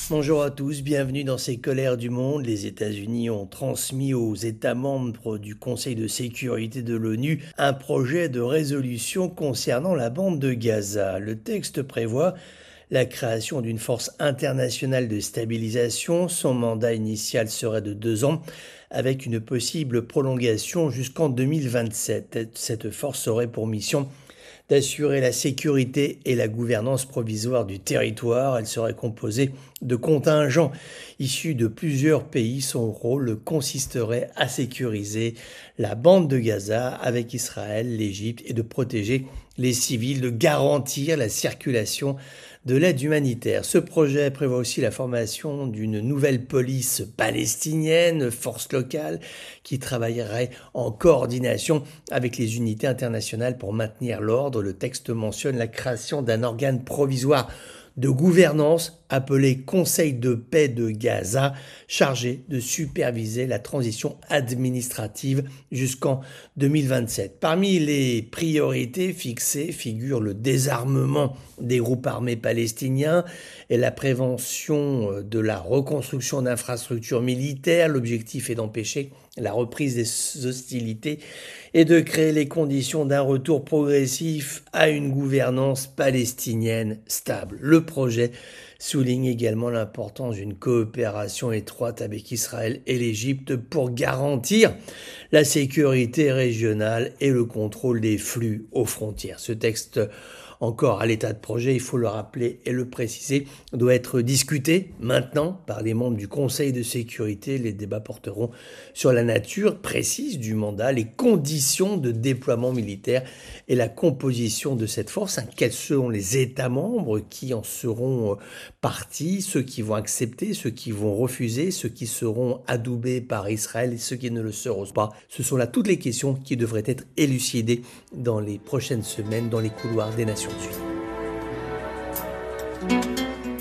Bonjour à tous, bienvenue dans ces colères du monde. Les États-Unis ont transmis aux États membres du Conseil de sécurité de l'ONU un projet de résolution concernant la bande de Gaza. Le texte prévoit la création d'une force internationale de stabilisation. Son mandat initial serait de 2 ans, avec une possible prolongation jusqu'en 2027. Cette force aurait pour mission d'assurer la sécurité et la gouvernance provisoire du territoire. Elle serait composée de contingents issus de plusieurs pays. Son rôle consisterait à sécuriser la bande de Gaza avec Israël, l'Égypte et de protéger les civils, de garantir la circulation de l'aide humanitaire. Ce projet prévoit aussi la formation d'une nouvelle police palestinienne, force locale, qui travaillerait en coordination avec les unités internationales pour maintenir l'ordre. Le texte mentionne la création d'un organe provisoire de gouvernance appelé Conseil de paix de Gaza, chargé de superviser la transition administrative jusqu'en 2027. Parmi les priorités fixées figurent le désarmement des groupes armés palestiniens et la prévention de la reconstruction d'infrastructures militaires. L'objectif est d'empêcher la reprise des hostilités et de créer les conditions d'un retour progressif à une gouvernance palestinienne stable. Le projet souligne également l'importance d'une coopération étroite avec Israël et l'Égypte pour garantir la sécurité régionale et le contrôle des flux aux frontières. Ce texte, encore à l'état de projet, il faut le rappeler et le préciser, doit être discuté maintenant par les membres du Conseil de sécurité. Les débats porteront sur la nature précise du mandat, les conditions de déploiement militaire et la composition de cette force. Quels seront les États membres qui en seront partis, ceux qui vont accepter, ceux qui vont refuser, ceux qui seront adoubés par Israël et ceux qui ne le seront pas. Ce sont là toutes les questions qui devraient être élucidées dans les prochaines semaines dans les couloirs des Nations Unies.